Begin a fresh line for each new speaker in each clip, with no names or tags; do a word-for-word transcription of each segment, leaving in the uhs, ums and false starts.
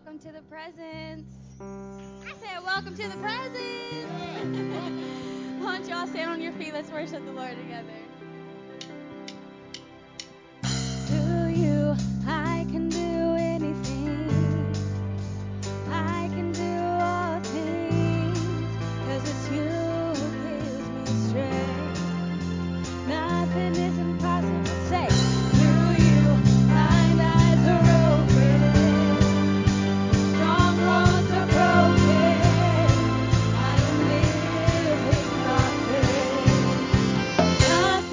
welcome to the presence. I said, welcome to the presence. Why don't y'all stand on your feet? Let's worship the Lord together. To you, I can do anything. I can do all things. 'Cause it's you who gives me strength. Nothing is impossible. Say, through you, blind eyes are open. Strongholds are broken. I am living by faith.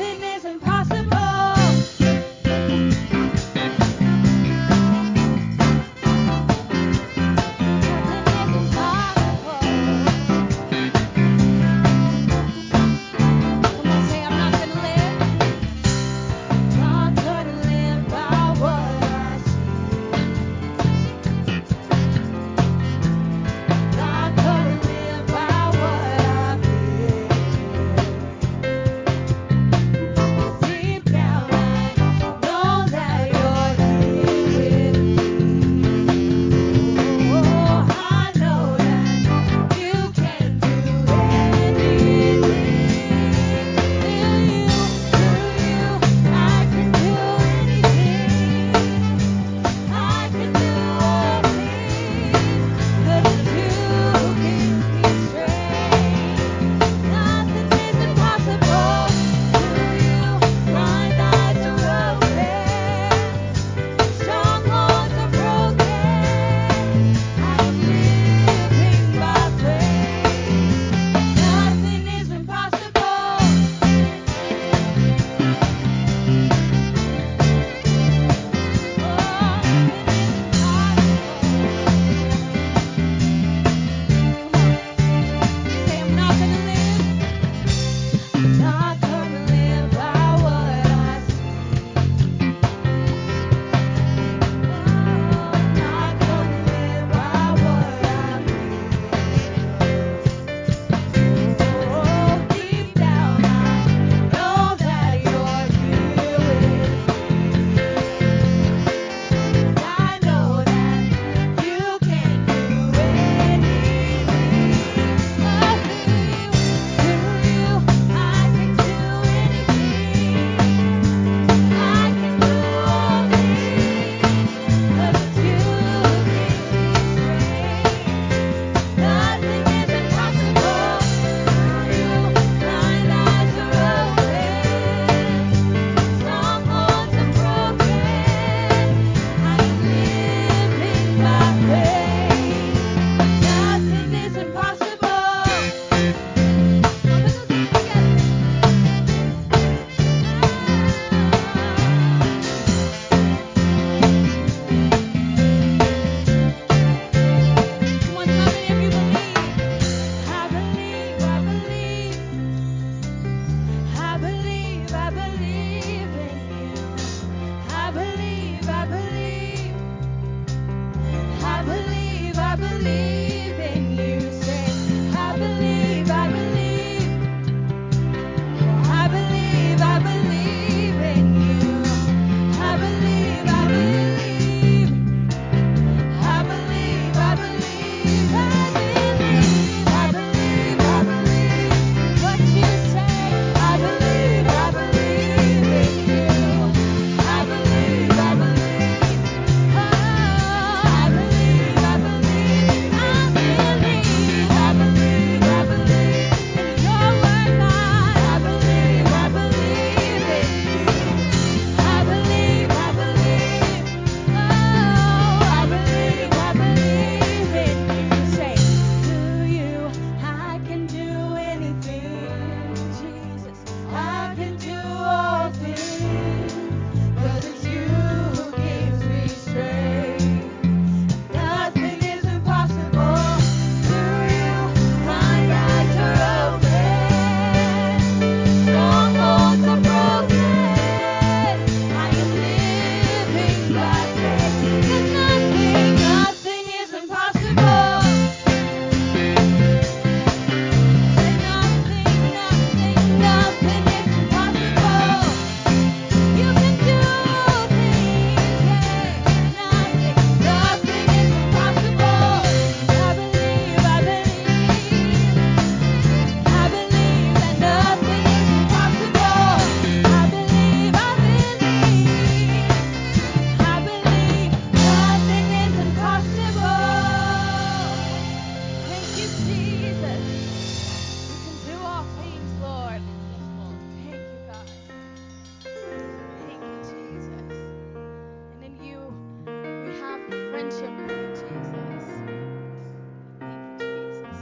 friendship with you, Jesus. Thank you, Jesus.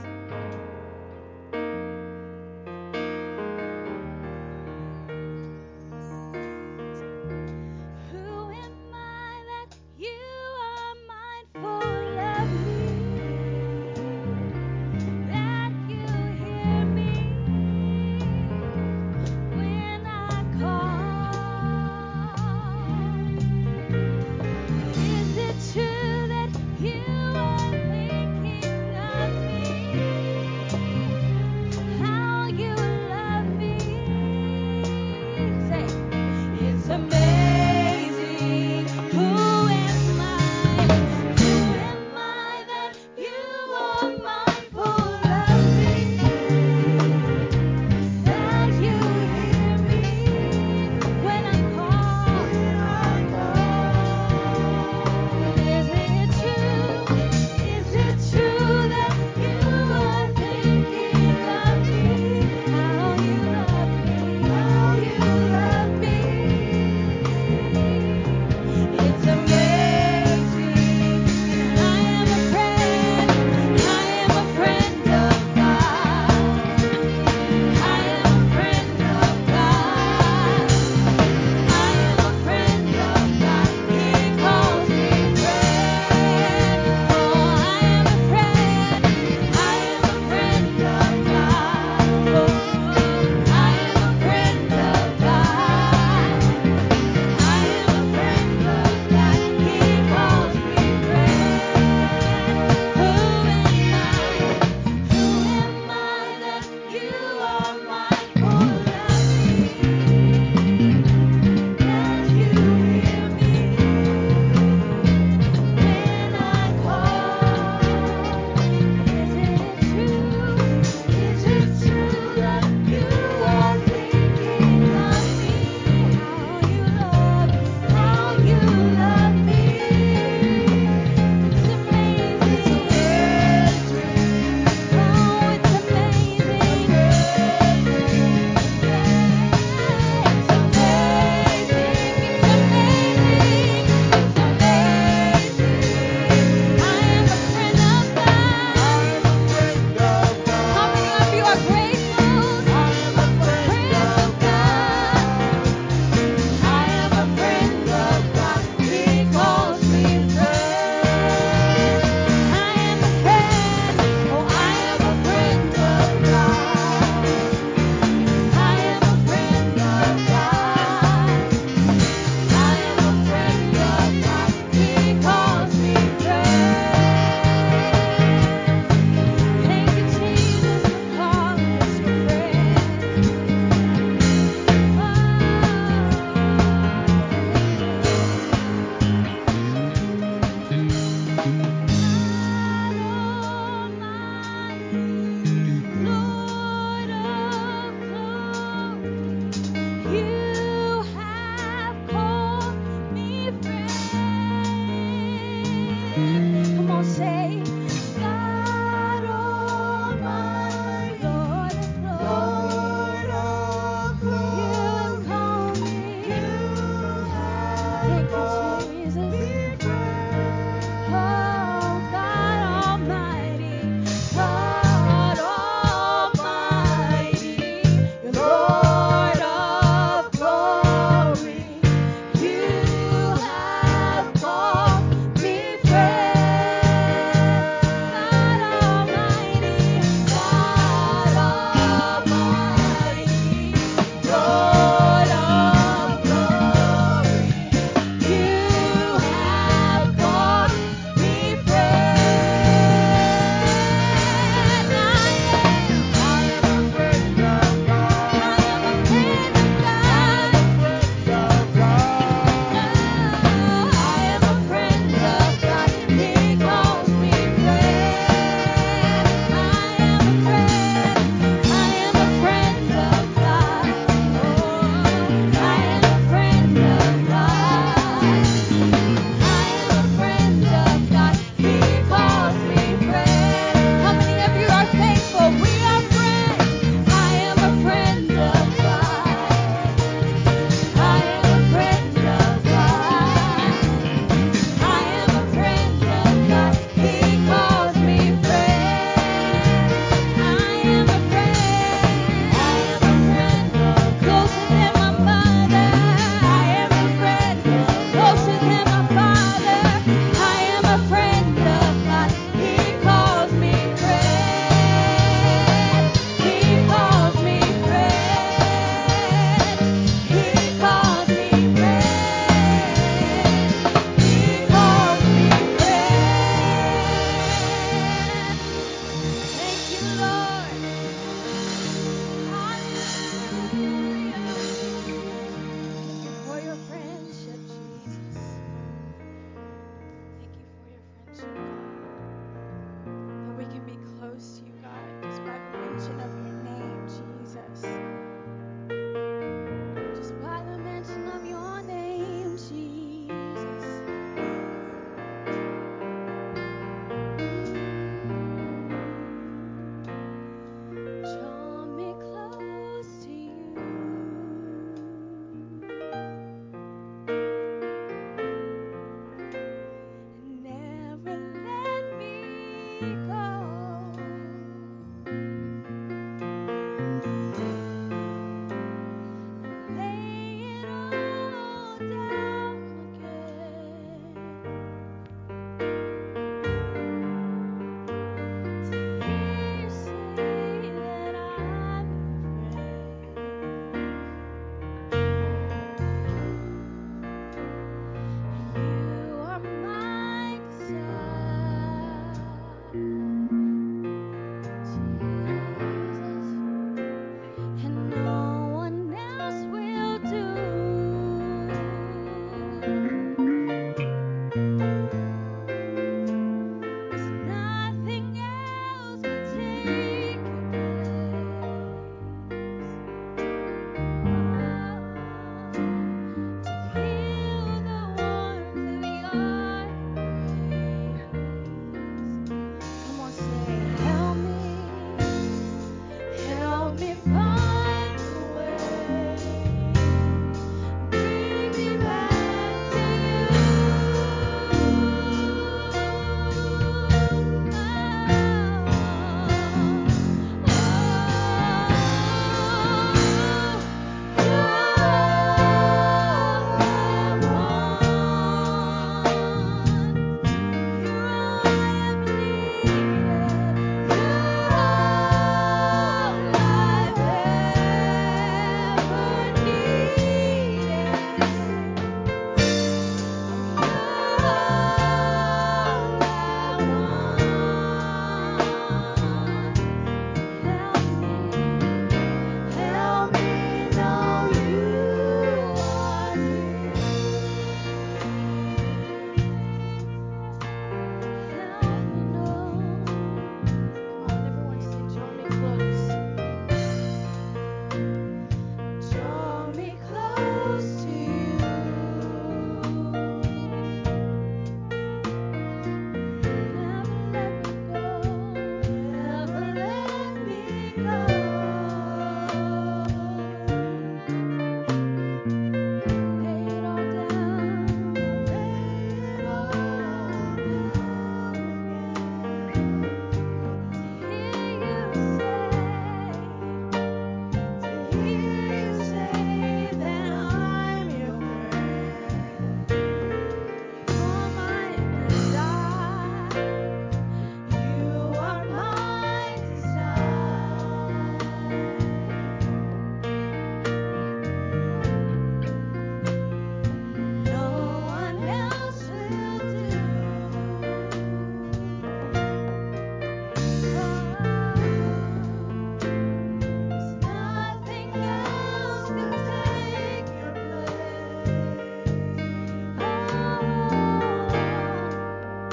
Who am I that you are mindful of me? That you hear me when I call. Is it true that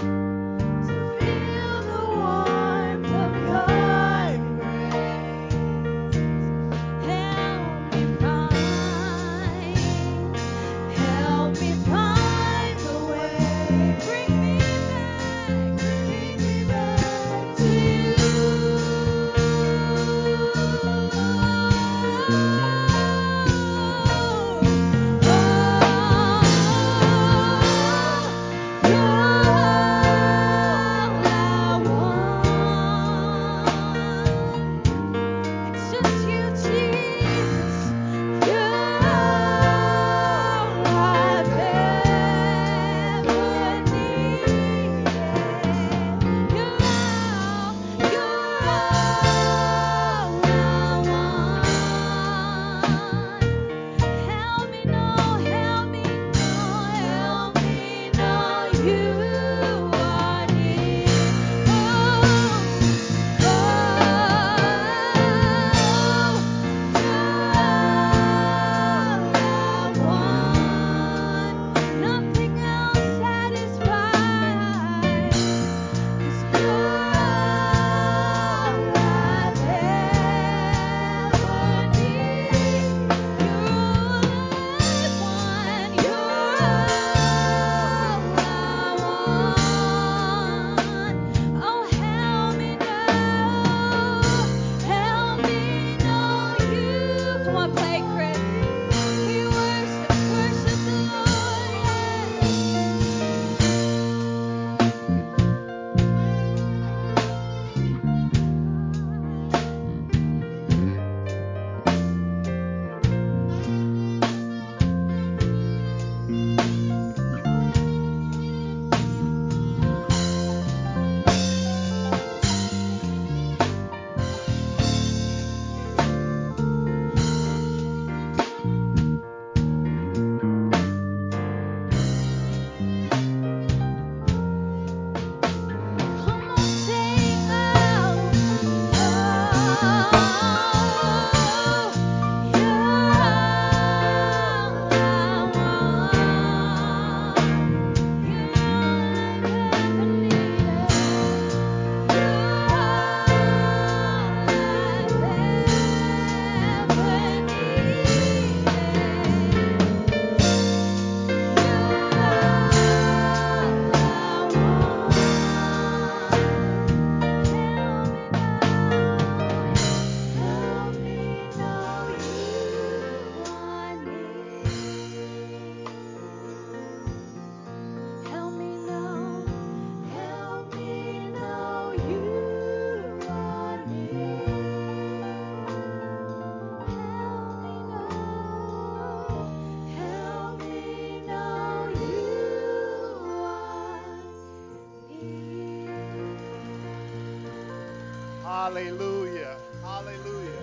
Hallelujah. Hallelujah.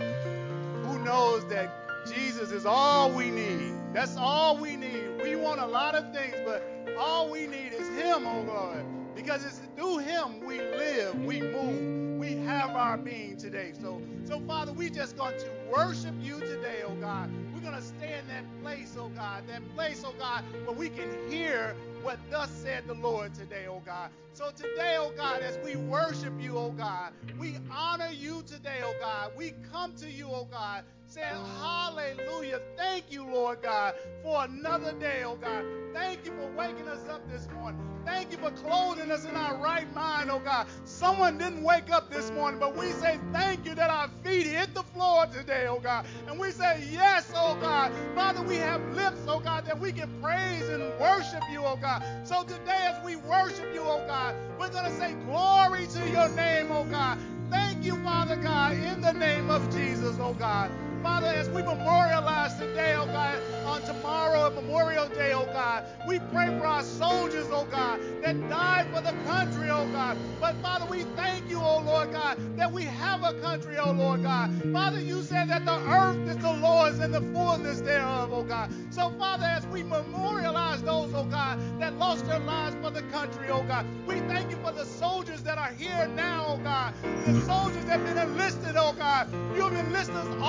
Who knows that Jesus is all we need? That's all we need. We want a lot of things, but all we need is Him, oh Lord. Because it's through Him we live, we move, we have our being today. So, so Father, we just going to worship you today, oh God. We're going to stay in that place, oh God, that place, oh God, where we can hear what thus said the Lord today, oh God. So today, oh God, as we worship you, oh God, we honor you today, oh God. We come to you, oh God, saying hallelujah. Thank you, Lord God, for another day, oh God. Thank you for waking us up this morning. Thank you for clothing us in our right mind, oh God. Someone didn't wake up this morning, but we say thank you that our feet hit the floor today, oh God. And we say yes, oh God. Father, we have lips, oh God, that we can praise and worship you, oh God. So today as we worship you, oh God, we're going to say glory to your name, oh God. Thank you, Father God, in the name of Jesus, oh God. Father, as we memorialize today, oh God, on tomorrow, Memorial Day, oh God, we pray for our soldiers, oh God, that died for the country, oh God. But Father, we thank you, oh Lord God, that we have a country, oh Lord God. Father, you said that the earth is the Lord's and the fullness thereof, oh God. So Father, as we memorialize those, oh God, that lost their lives for the country, oh God, we thank you for the soldiers that are here now, oh God, the soldiers that have been enlisted, oh God. You've enlisted all of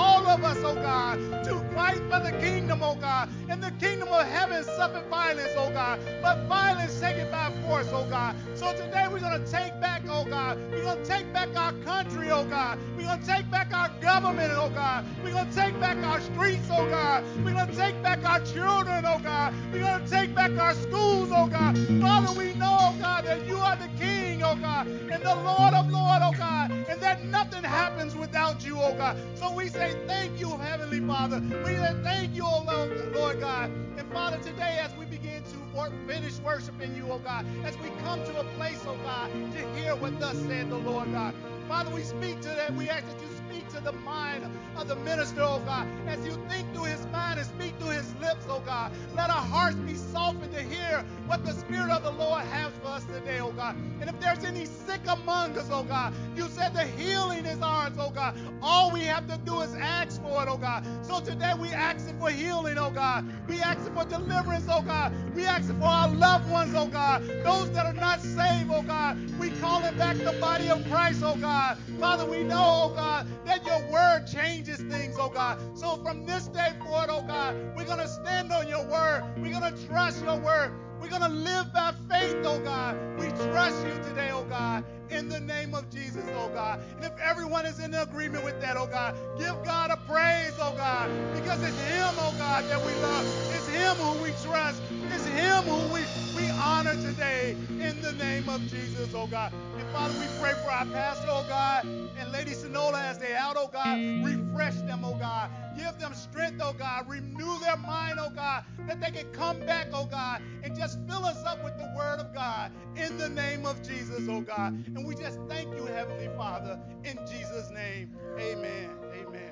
us, oh God, to fight for the kingdom, oh God. And the kingdom of heaven suffered violence, oh God, but violence taken by force, oh God. So today we're going to take back, oh God. We're going to take back our country, oh God. We're going to take back our government, oh God. We're going to take back our streets, oh God. We're going to take back our children, oh God. We're going to take back our schools, oh God. Father, we know, oh God, that you are the King, oh God, and the Lord of Lords, oh God, and that nothing happens without you, oh God. So we say thank you, Heavenly Father. We say thank you, oh Lord, Lord God. And Father, today as we begin to work, finish worshiping you, oh God, as we come to a place, oh God, to hear what thus said the Lord God. Father, we speak to that. We ask that you speak to the mind of the minister, oh God, as you think through his mind and speak through his lips, oh God. Let our hearts be softened to hear what the Spirit of the Lord has for us today, oh God. And if there's any sick among us, oh God, you said the healing is ours, oh God. All we have to do is ask for it, oh God. So today we asking for healing, oh God. We asking for deliverance, oh God. We asking for our loved ones, oh God. Those that are not saved, oh God. We calling back the body of Christ, oh God. Father, we know, oh God, that your word changes things, oh God. So from this day forward, oh God, we're going to stand on your word. We're going to trust your word. We're going to live by faith, oh God. We trust you today, oh God, in the name of Jesus, oh God. And if everyone is in agreement with that, oh God, give God a praise, oh God, because it's him, oh God, that we love. It's him who we trust. It's him who we, we honor today in the name of Jesus, oh God. And Father, we pray for our pastor, oh God, and Lady Sonola as they're out, oh God. Refresh them, oh God. Give them strength, oh God. Renew their mind, oh God, that they can come back, oh God, and just fill us up with the word of God in the name of Jesus, oh God. And we just thank you, Heavenly Father, in Jesus' name. Amen. Amen.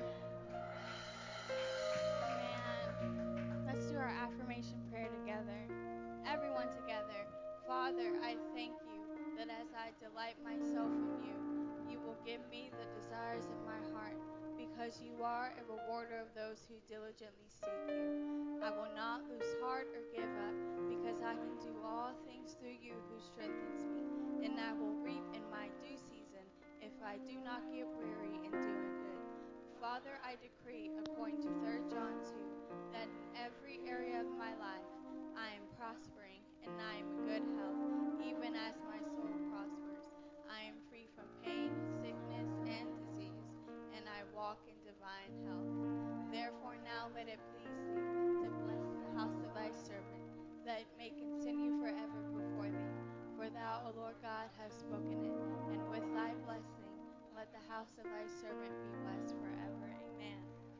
Amen. Let's do our affirmation prayer together. Everyone together. Father, I thank you that as I delight myself in you, you will give me the desires of my heart, because you are a rewarder of those who diligently seek you. I will not lose heart or give up, because I can do all things through you who strengthens me, and I will reap in my due season if I do not get weary in doing good. Father, I decree, according to Third John two, that in every area of my life I am prospering and I am in good health, even as my soul prospers. I am free from pain, sickness, and disease, and I walk in divine health. Therefore now let it please thee to bless the house of thy servant, that it may continue forever before thee. For thou, O Lord God, hast spoken it, and with thy blessing let the house of thy servant be blessed forever. Amen.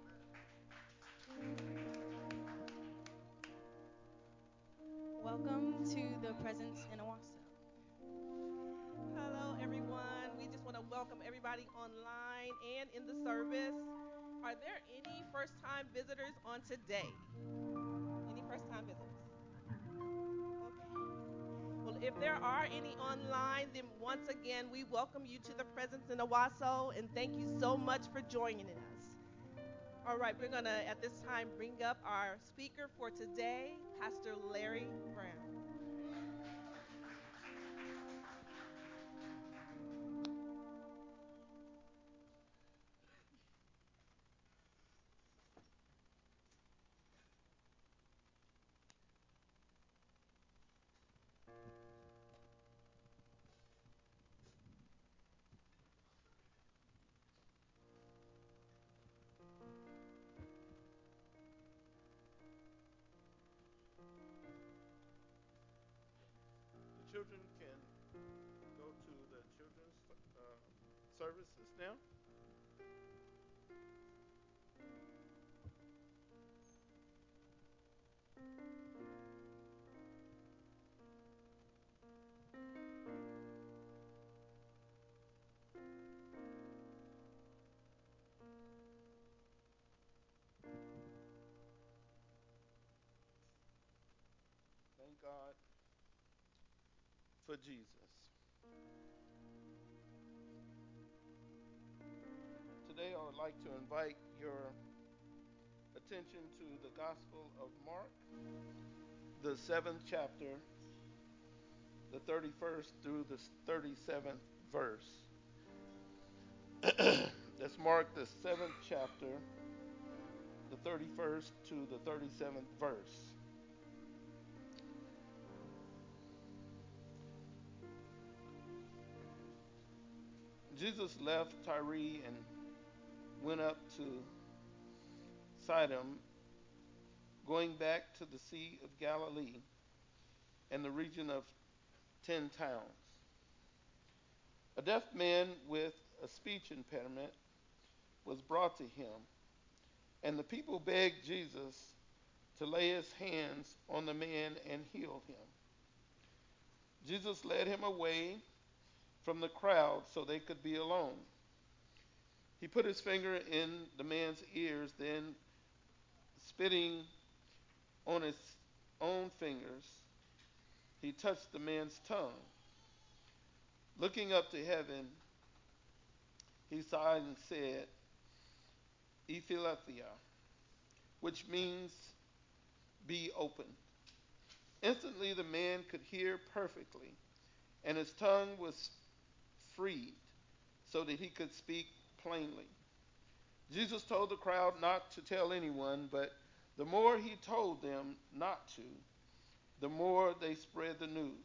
Welcome to the Presence in Owasso.
Hello, everyone. We just want to welcome everybody online and in the service. Are there any first-time visitors on today? Any first-time visitors? Okay. Well, if there are any online, then once again, we welcome you to the Presence in Owasso, and thank you so much for joining us. All right, we're going to, at this time, bring up our speaker for today, Pastor Larry Brown.
Children can go to the children's uh, services now. Thank God for Jesus. Today I would like to invite your attention to the Gospel of Mark, the seventh chapter, the thirty-first through the thirty-seventh verse. That's Mark, the seventh chapter, the thirty-first to the thirty-seventh verse. Jesus left Tyre and went up to Sidon, going back to the Sea of Galilee and the region of ten towns. A deaf man with a speech impediment was brought to him, and the people begged Jesus to lay his hands on the man and heal him. Jesus led him away from the crowd so they could be alone. He put his finger in the man's ears, then spitting on his own fingers, he touched the man's tongue. Looking up to heaven, he sighed and said, Ephelathia, which means be open. Instantly the man could hear perfectly, and his tongue was freed so that he could speak plainly. Jesus told the crowd not to tell anyone, but the more he told them not to, the more they spread the news.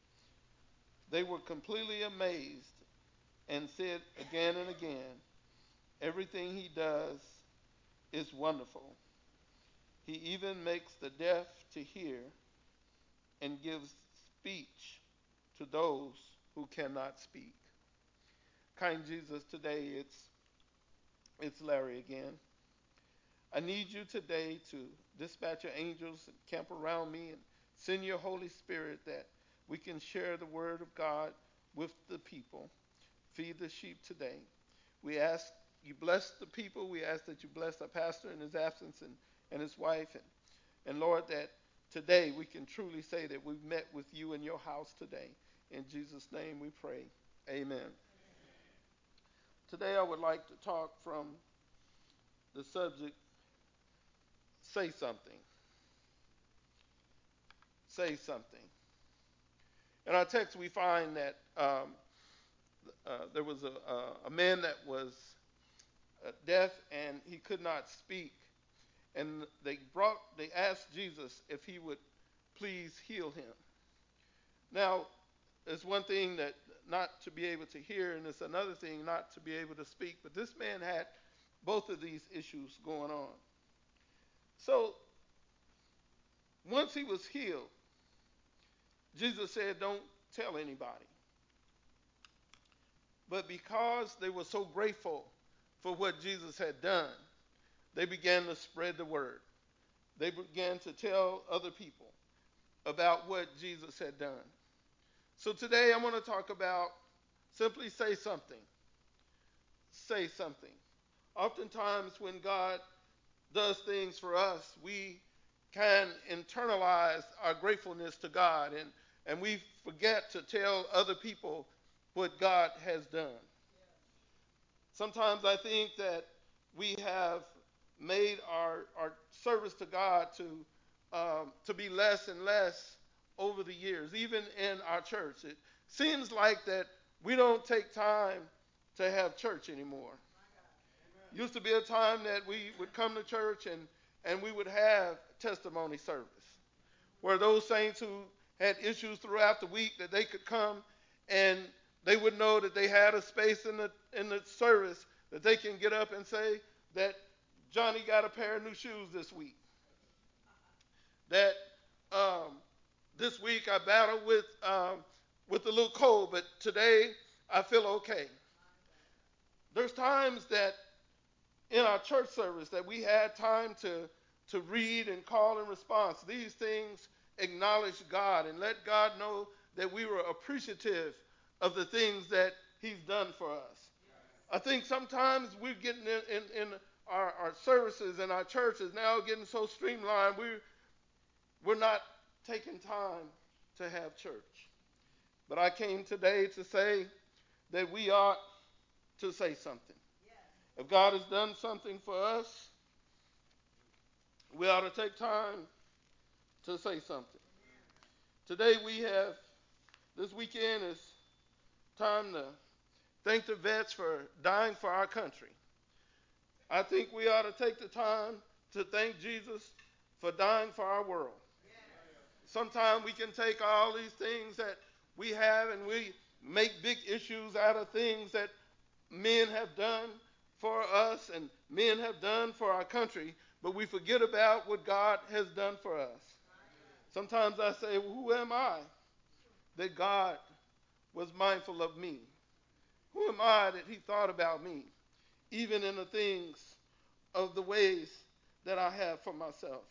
They were completely amazed and said again and again, everything he does is wonderful. He even makes the deaf to hear and gives speech to those who cannot speak. Kind Jesus, today it's it's Larry again. I need you today to dispatch your angels and camp around me and send your Holy Spirit that we can share the word of God with the people. Feed the sheep today. We ask you bless the people. We ask that you bless our pastor in his absence and, and his wife. And, and Lord, that today we can truly say that we've met with you in your house today. In Jesus' name we pray. Amen. Amen. Today I would like to talk from the subject, say something. Say something. In our text we find that um, uh, there was a, a, a man that was uh, deaf and he could not speak. And they brought, they asked Jesus if he would please heal him. Now, it's one thing that not to be able to hear, and it's another thing not to be able to speak. But this man had both of these issues going on. So once he was healed, Jesus said, don't tell anybody. But because they were so grateful for what Jesus had done, they began to spread the word. They began to tell other people about what Jesus had done. So today I'm going to talk about simply say something. Say something. Oftentimes when God does things for us, we can internalize our gratefulness to God, and, and we forget to tell other people what God has done. Sometimes I think that we have made our, our service to God to, um, to be less and less over the years, even in our church. It seems like that we don't take time to have church anymore. Used to be a time that we would come to church and, and we would have testimony service, where those saints who had issues throughout the week, that they could come and they would know that they had a space in the in the service that they can get up and say that Johnny got a pair of new shoes this week. That um, this week I battled with um, with a little cold, but today I feel okay. There's times that in our church service that we had time to to read and call in response. These things acknowledge God and let God know that we were appreciative of the things that he's done for us. I think sometimes we're getting in, in, in our, our services and our churches now getting so streamlined, we're, we're not taking time to have church. But I came today to say that we ought to say something. If God has done something for us, we ought to take time to say something. Today we have, this weekend is time to thank the vets for dying for our country. I think we ought to take the time to thank Jesus for dying for our world. Sometimes we can take all these things that we have and we make big issues out of things that men have done for us and men have done for our country, but we forget about what God has done for us. Sometimes I say, well, who am I that God was mindful of me? Who am I that he thought about me, even in the things of the ways that I have for myself?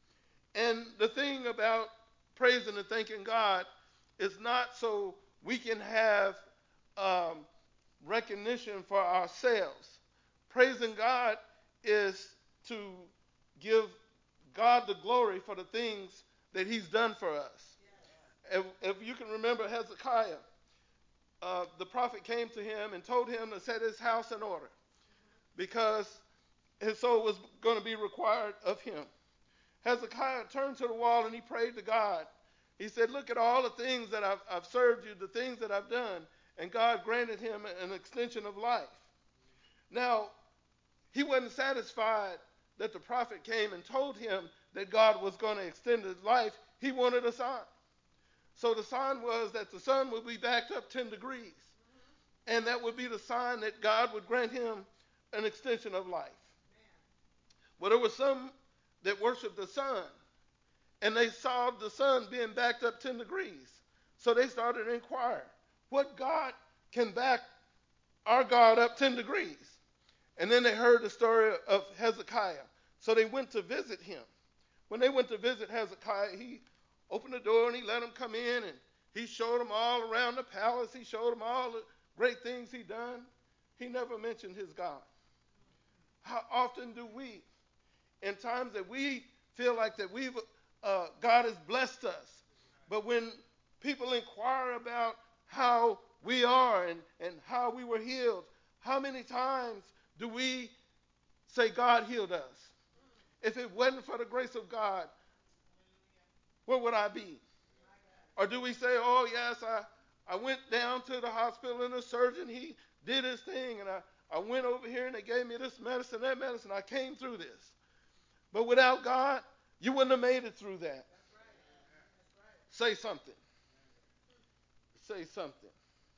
And the thing about praising and thanking God is not so we can have um, recognition for ourselves. Praising God is to give God the glory for the things that he's done for us. If, if you can remember Hezekiah, uh, the prophet came to him and told him to set his house in order because his soul was going to be required of him. Hezekiah turned to the wall and he prayed to God. He said, look at all the things that I've, I've served you, the things that I've done. And God granted him an extension of life. Now, he wasn't satisfied that the prophet came and told him that God was going to extend his life. He wanted a sign. So the sign was that the sun would be backed up ten degrees. And that would be the sign that God would grant him an extension of life. Well, there were some that worshiped the sun, and they saw the sun being backed up ten degrees. So they started to inquire, what God can back our God up ten degrees? And then they heard the story of Hezekiah. So they went to visit him. When they went to visit Hezekiah, he opened the door and he let them come in, and he showed them all around the palace. He showed them all the great things he done. He never mentioned his God. How often do we, in times that we feel like that we've uh, God has blessed us, but when people inquire about how we are and, and how we were healed, how many times do we say God healed us? If it wasn't for the grace of God, where would I be? Or do we say, oh yes, I, I went down to the hospital and the surgeon, he did his thing, and I, I went over here and they gave me this medicine, that medicine, I came through this. But without God, you wouldn't have made it through that. Say something. Say something.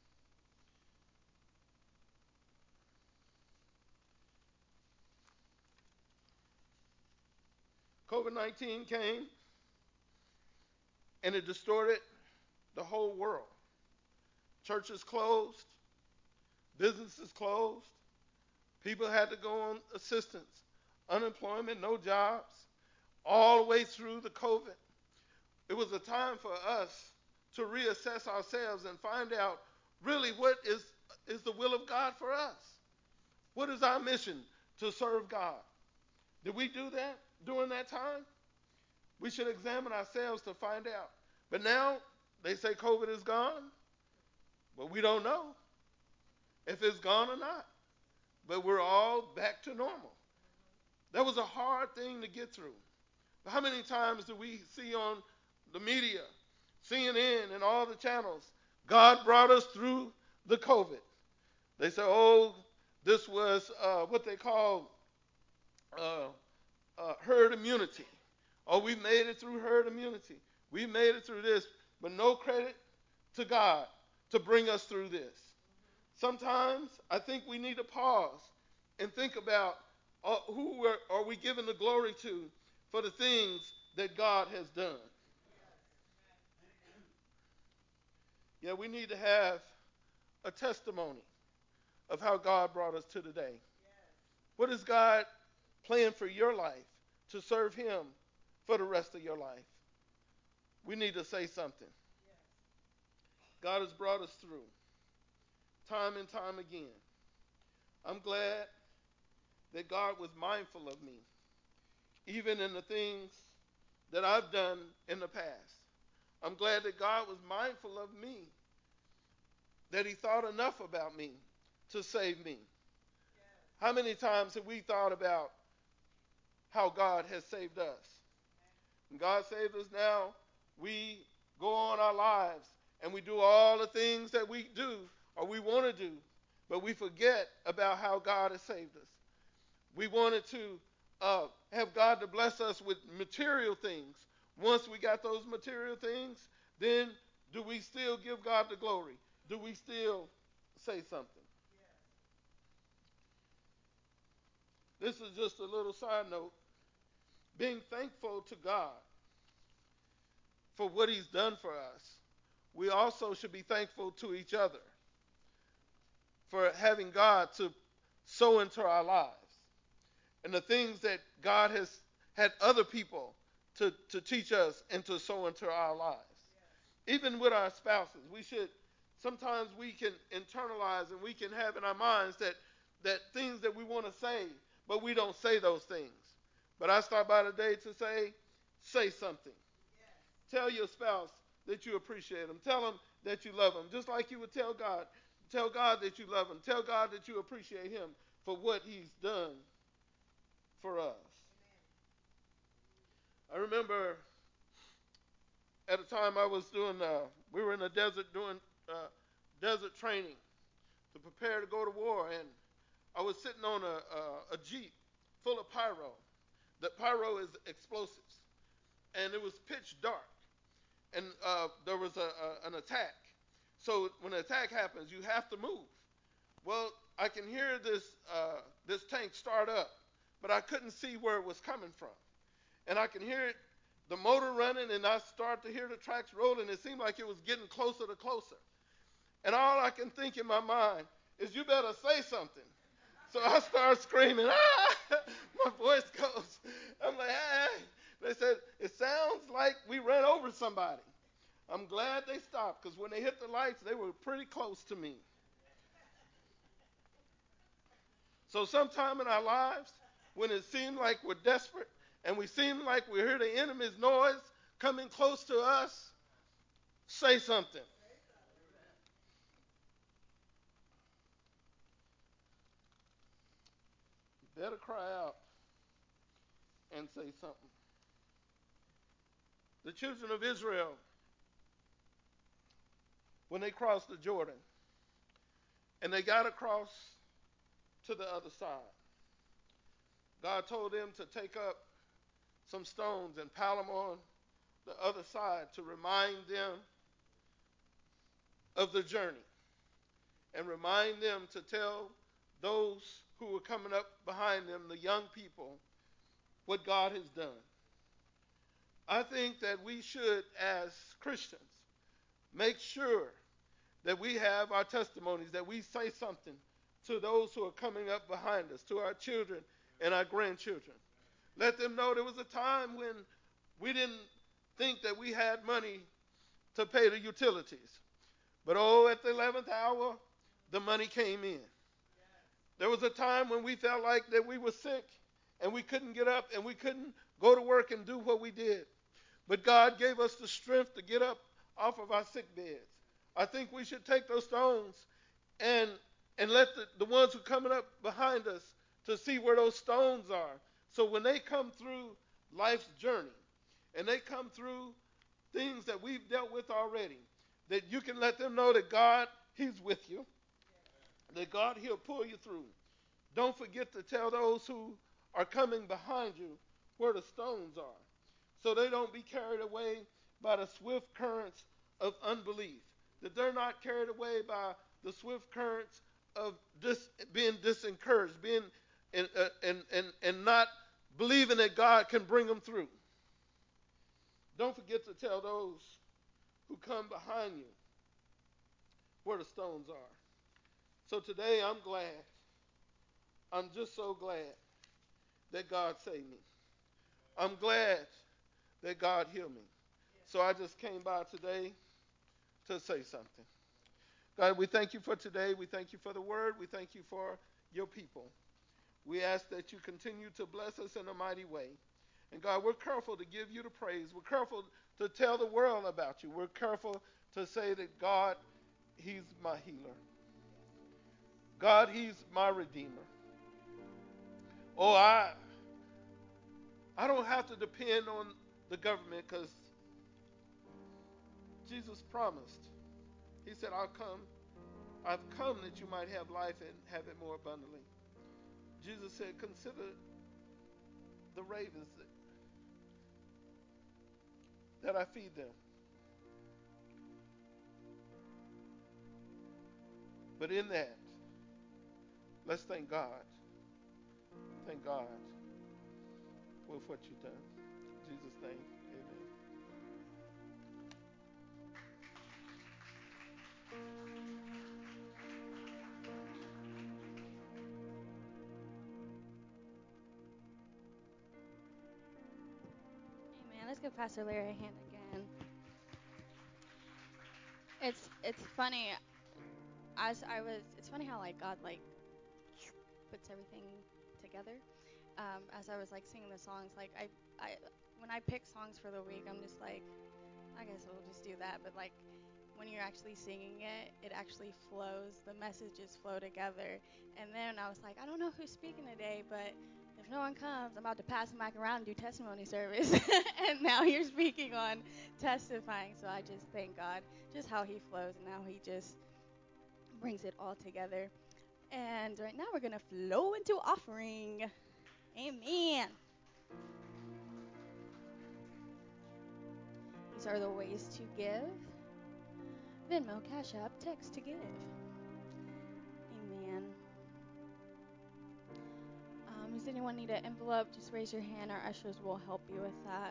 COVID nineteen came and it distorted the whole world. Churches closed, businesses closed, people had to go on assistance, unemployment, no jobs, all the way through the COVID. It was a time for us to reassess ourselves and find out really what is, is the will of God for us. What is our mission to serve God? Did we do that during that time? We should examine ourselves to find out. But now they say COVID is gone, but we don't know if it's gone or not. But we're all back to normal. That was a hard thing to get through. How many times do we see on the media, C N N and all the channels, God brought us through the COVID? They say, oh, this was uh, what they call uh, uh, herd immunity. Oh, we made it through herd immunity. We made it through this, but no credit to God to bring us through this. Sometimes I think we need to pause and think about uh, who are, are we giving the glory to for the things that God has done. Yeah, we need to have a testimony of how God brought us to today. What is God plan for your life to serve him for the rest of your life? We need to say something. God has brought us through time and time again. I'm glad that God was mindful of me, even in the things that I've done in the past. I'm glad that God was mindful of me, that he thought enough about me to save me. How many times have we thought about how God has saved us? When God saved us, now we go on our lives and we do all the things that we do or we want to do, but we forget about how God has saved us. We wanted to uh, have God to bless us with material things. Once we got those material things, then do we still give God the glory? Do we still say something? This is just a little side note. Being thankful to God for what he's done for us, we also should be thankful to each other for having God to sow into our lives and the things that God has had other people to, to teach us and to sow into our lives. Even with our spouses, we should, sometimes we can internalize and we can have in our minds that, that things that we want to say, but we don't say those things. But I start by today to say, say something. Tell your spouse that you appreciate them. Tell them that you love them. Just like you would tell God. Tell God that you love him. Tell God that you appreciate him for what he's done for us. I remember at a time I was doing, uh, we were in the desert doing uh, desert training to prepare to go to war. And I was sitting on a, a, a Jeep full of pyro. The pyro is explosives. And it was pitch dark. And uh, there was a, a, an attack. So when an attack happens, you have to move. Well, I can hear this uh, this tank start up, but I couldn't see where it was coming from. And I can hear it, the motor running, and I start to hear the tracks rolling. It seemed like it was getting closer to closer. And all I can think in my mind is, you better say something. So I start screaming, ah! My voice goes. I'm like, hey. They said, it sounds like we ran over somebody. I'm glad they stopped, because when they hit the lights, they were pretty close to me. So sometime in our lives, when it seemed like we're desperate and we seem like we hear the enemy's noise coming close to us, say something. You better cry out and say something. The children of Israel, when they crossed the Jordan and they got across to the other side, God told them to take up some stones and pile them on the other side to remind them of the journey and remind them to tell those who were coming up behind them, the young people, what God has done. I think that we should, as Christians, make sure that we have our testimonies, that we say something to those who are coming up behind us, to our children and our grandchildren. Let them know there was a time when we didn't think that we had money to pay the utilities. But oh, at the eleventh hour, the money came in. There was a time when we felt like that we were sick and we couldn't get up and we couldn't go to work and do what we did. But God gave us the strength to get up off of our sick beds. I think we should take those stones and and let the, the ones who are coming up behind us to see where those stones are. So when they come through life's journey and they come through things that we've dealt with already, that you can let them know that God, he's with you, that God, he'll pull you through. Don't forget to tell those who are coming behind you where the stones are, so they don't be carried away by the swift currents of unbelief, that they're not carried away by the swift currents of dis, being disencouraged, being and, uh, and, and, and not believing that God can bring them through. Don't forget to tell those who come behind you where the stones are. So today I'm glad. I'm just so glad that God saved me. I'm glad that God healed me. So I just came by today to say something. God, we thank you for today. We thank you for the word. We thank you for your people. We ask that you continue to bless us in a mighty way. And God, we're careful to give you the praise. We're careful to tell the world about you. We're careful to say that God, he's my healer. God, he's my redeemer. Oh, I I don't have to depend on the government, because Jesus promised. He said, I'll come. I've come that you might have life and have it more abundantly. Jesus said, consider the ravens that I feed them. But in that, let's thank God. Thank God with what you've done. In Jesus' name, amen.
Amen. Let's give Pastor Larry a hand again. It's it's funny. As I was, it's funny how like God like puts everything together. Um, as I was like singing the songs, like I, I, when I pick songs for the week, I'm just like, I guess we'll just do that. But like when you're actually singing it, it actually flows. The messages flow together. And then I was like, I don't know who's speaking today, but if no one comes, I'm about to pass the mic around and do testimony service. And now you're speaking on testifying. So I just thank God just how he flows and how he just brings it all together. And right now we're going to flow into offering. Amen. These are the ways to give. Venmo, Cash App, text to give. Amen. Um, does anyone need an envelope? Just raise your hand. Our ushers will help you with that.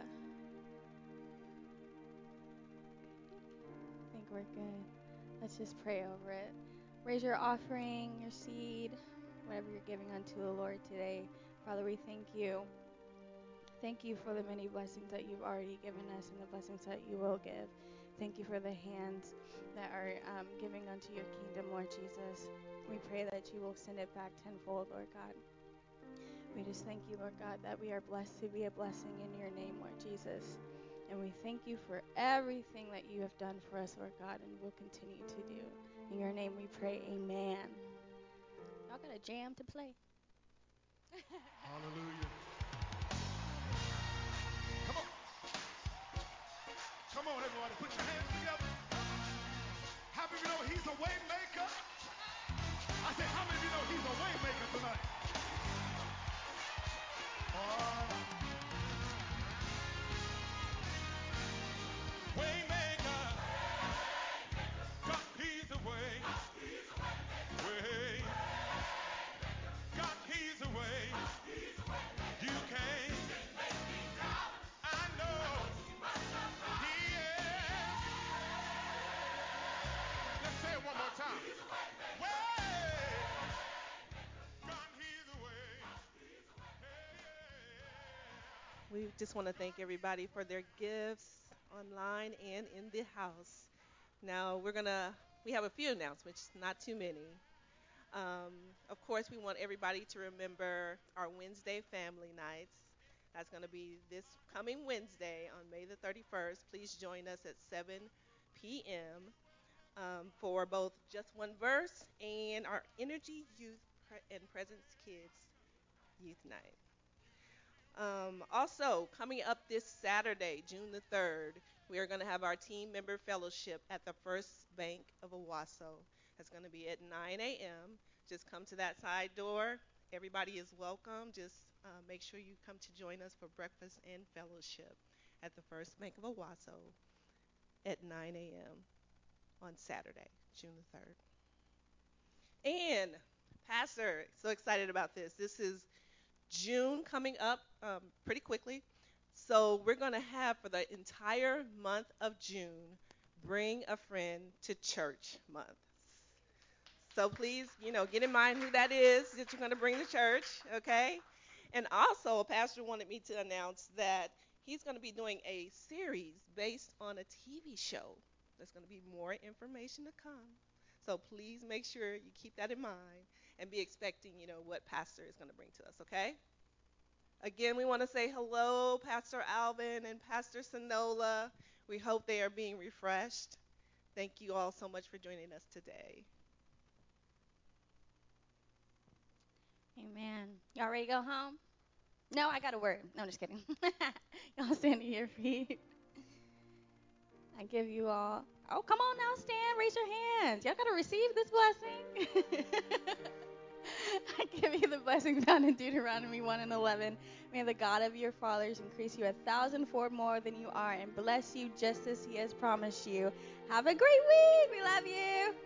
I think we're good. Let's just pray over it. Raise your offering, your seed, whatever you're giving unto the Lord today. Father, we thank you. Thank you for the many blessings that you've already given us and the blessings that you will give. Thank you for the hands that are um, giving unto your kingdom, Lord Jesus. We pray that you will send it back tenfold, Lord God. We just thank you, Lord God, that we are blessed to be a blessing in your name, Lord Jesus. And we thank you for everything that you have done for us, Lord God, and will continue to do. In your name we pray, amen. Y'all got a jam to play.
Hallelujah. Come on. Come on, everybody. Put your hands together. How many of you know he's a way maker? I said, how many of you know he's a way maker tonight? Oh. Way maker. God, he's a way. Way. God, he's a way. You can. I know. He is. Let's say it one more time. Way. God, he's a way.
We just want to thank everybody for their gifts online and in the house. Now we're gonna we have a few announcements, not too many. Um, of course, we want everybody to remember our Wednesday family nights. That's going to be this coming Wednesday on May the thirty-first. Please join us at seven p.m. Um, for both Just One Verse and our Energy Youth Pre- and Presence Kids Youth Night. Um, also, coming up this Saturday, June the third, we are going to have our team member fellowship at the First Bank of Owasso. It's going to be at nine a.m. Just come to that side door. Everybody is welcome. Just uh, make sure you come to join us for breakfast and fellowship at the First Bank of Owasso at nine a.m. on Saturday, June the third. And, Pastor, so excited about this. This is June coming up um, pretty quickly. So we're going to have for the entire month of June, Bring a Friend to Church month. So please, you know, get in mind who that is that you're going to bring to church, okay? And also, Pastor wanted me to announce that he's going to be doing a series based on a T V show. There's going to be more information to come. So please make sure you keep that in mind and be expecting, you know, what Pastor is going to bring to us, okay? Again, we want to say hello, Pastor Alvin and Pastor Sonola. We hope they are being refreshed. Thank you all so much for joining us today.
Amen. Y'all ready to go home? No, I got a word. No, I'm just kidding. Y'all stand to your feet. I give you all. Oh, come on now, stand. Raise your hands. Y'all got to receive this blessing.
I give you the blessing found in Deuteronomy one and eleven. May the God of your fathers increase you a thousandfold more than you are and bless you just as he has promised you. Have a great week. We love you.